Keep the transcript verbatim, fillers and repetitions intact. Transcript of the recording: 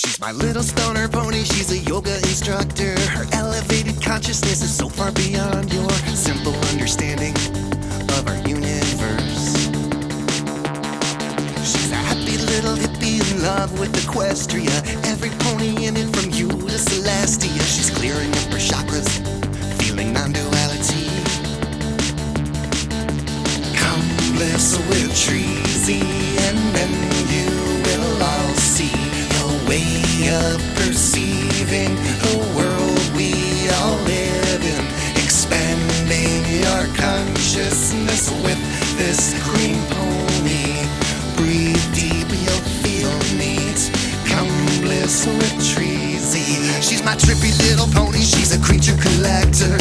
She's my little stoner pony, she's a yoga instructor. Her elevated consciousness is so far beyond your simple understanding of our universe. She's a happy little hippie in love with Equestria. Every pony in it from you to Celestia. She's clearing up her chakras, feeling non-duality. Come bliss with Treasy, and then you will all see a way of perceiving the world we all live in. Expanding your consciousness with this green pony. Breathe deep, you'll feel neat. Come bliss with Treasy. She's my trippy little pony, she's a creature collector.